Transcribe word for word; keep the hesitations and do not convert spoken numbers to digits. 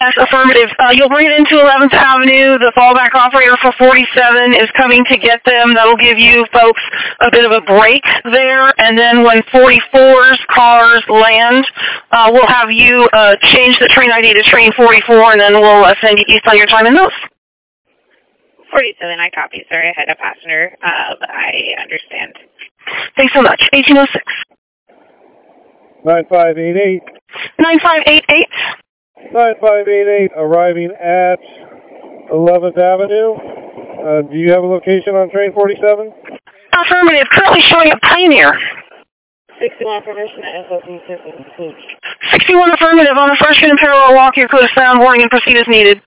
Yes, affirmative. Uh, you'll bring it into eleventh Avenue. The fallback operator for forty-seven is coming to get them. That'll give you folks a bit of a break there. And then when forty-four's cars land, uh, we'll have you uh, change the train I D to train forty-four, and then we'll uh, send you east on your time in those. forty-seven, I copy, sir. I had a passenger. Uh, I understand. Thanks so much. eighteen oh six. nine five eight eight. nine five eight eight. nine five eight eight, arriving at eleventh Avenue. Uh, do you have a location on train forty-seven? Affirmative. Currently showing at Pioneer. sixty-one affirmation at S O C sixty. sixty-one affirmative on the freshman and parallel walk. Your code is found. Warning and proceed as needed.